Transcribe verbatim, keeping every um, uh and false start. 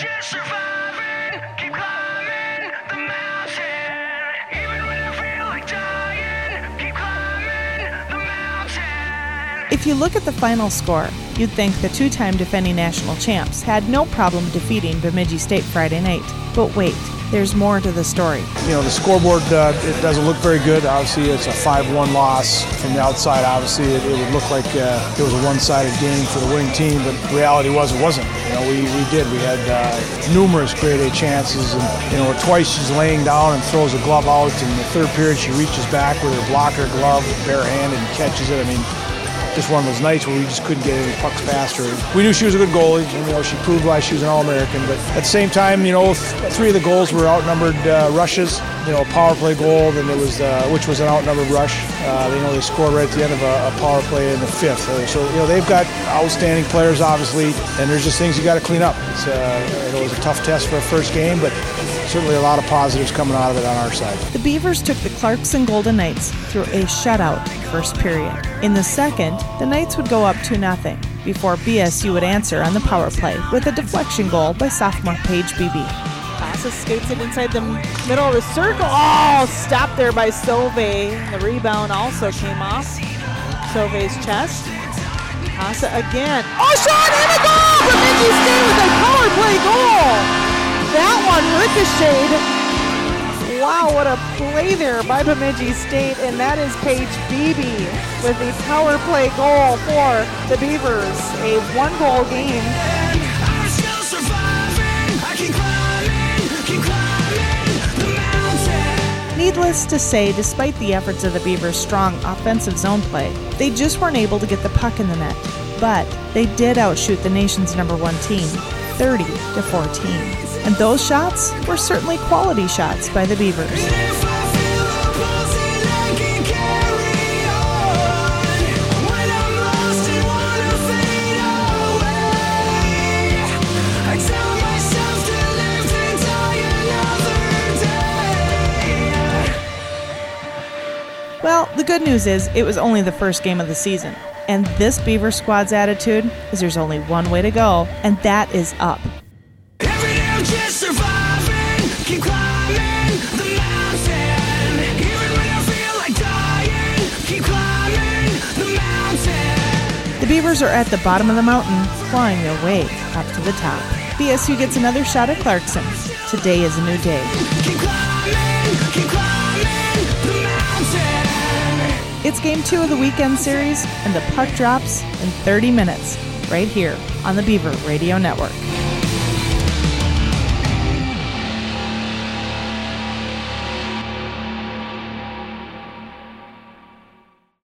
just surviving, keep climbing the mountain. Even when I feel like dying, keep climbing the mountain. If you look at the final score, you'd think the two-time defending national champs had no problem defeating Bemidji State Friday night. But wait, there's more to the story. You know, the scoreboard, uh, it doesn't look very good. Obviously, it's a five one loss. From the outside, obviously, it, it would look like uh, it was a one-sided game for the winning team, but the reality was it wasn't. You know, we, we did. We had uh, numerous grade A chances, and, you know, twice she's laying down and throws a glove out. In the third period, she reaches back with her blocker glove, barehanded, and catches it. I mean, just one of those nights where we just couldn't get any pucks past her. We knew she was a good goalie, and, you know, she proved why she was an All-American. But at the same time, you know, th- three of the goals were outnumbered uh, rushes. You know, a power play goal, then there was uh, which was an outnumbered rush. Uh, you know, they scored right at the end of a, a power play in the fifth. Uh, so you know, they've got outstanding players, obviously, and there's just things you got to clean up. It's, uh, it was a tough test for a first game, but certainly a lot of positives coming out of it on our side. The Beavers took the Clarkson Golden Knights through a shutout first period. In the second, the Knights would go up two nothing before B S U would answer on the power play with a deflection goal by sophomore Paige Beebe. Casa skates it inside the middle of the circle. Oh, stopped there by Sauve. The rebound also came off Sauve's chest. Casa again. Oh, shot and a goal! Bemidji State with a power play goal. That one ricocheted. Wow, what a play there by Bemidji State, and that is Paige Beebe with the power play goal for the Beavers. A one-goal game. Needless to say, despite the efforts of the Beavers' strong offensive zone play, they just weren't able to get the puck in the net. But they did outshoot the nation's number one team, thirty to fourteen. And those shots were certainly quality shots by the Beavers. Well, the good news is it was only the first game of the season. And this Beaver squad's attitude is there's only one way to go, and that is up. Every day I'm just surviving, keep climbing the mountain. Even when I feel like dying, keep climbing the mountain. The Beavers are at the bottom of the mountain, clawing their way up to the top. B S U gets another shot at Clarkson. Today is a new day. Keep climbing, keep climbing the mountain. It's game two of the weekend series, and the puck drops in thirty minutes, right here on the Beaver Radio Network.